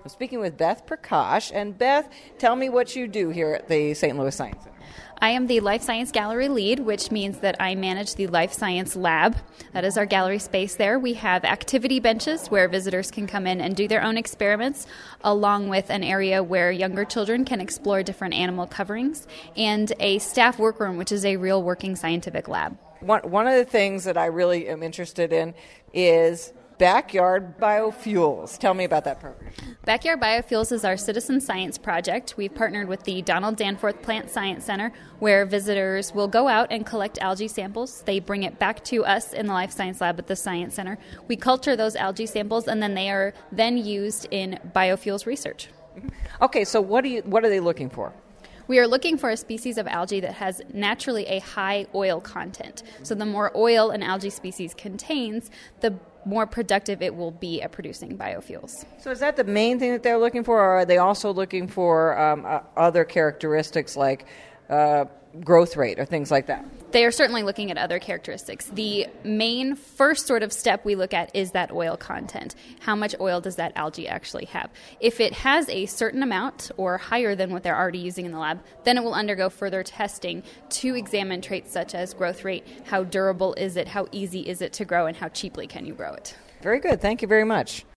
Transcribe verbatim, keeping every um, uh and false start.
I'm speaking with Beth Prakash. And Beth, tell me what you do here at the Saint Louis Science Center. I am the Life Science Gallery lead, which means that I manage the Life Science Lab. That is our gallery space there. We have activity benches where visitors can come in and do their own experiments, along with an area where younger children can explore different animal coverings, and a staff workroom, which is a real working scientific lab. One, one of the things that I really am interested in is Backyard Biofuels. Tell me about that program. Backyard Biofuels is our citizen science project. We've partnered with the Donald Danforth Plant Science Center, where visitors will go out and collect algae samples. They bring it back to us in the Life Science Lab at the Science Center. We culture those algae samples, and then they are then used in biofuels research. Okay, so what do you what are they looking for? We are looking for a species of algae that has naturally a high oil content. So the more oil an algae species contains, the more productive it will be at producing biofuels. So is that the main thing that they're looking for, or are they also looking for um, uh, other characteristics like uh, growth rate or things like that? They are certainly looking at other characteristics. The main first sort of step we look at is that oil content. How much oil does that algae actually have? If it has a certain amount or higher than what they're already using in the lab, then it will undergo further testing to examine traits such as growth rate, how durable is it, how easy is it to grow, and how cheaply can you grow it. Very good. Thank you very much.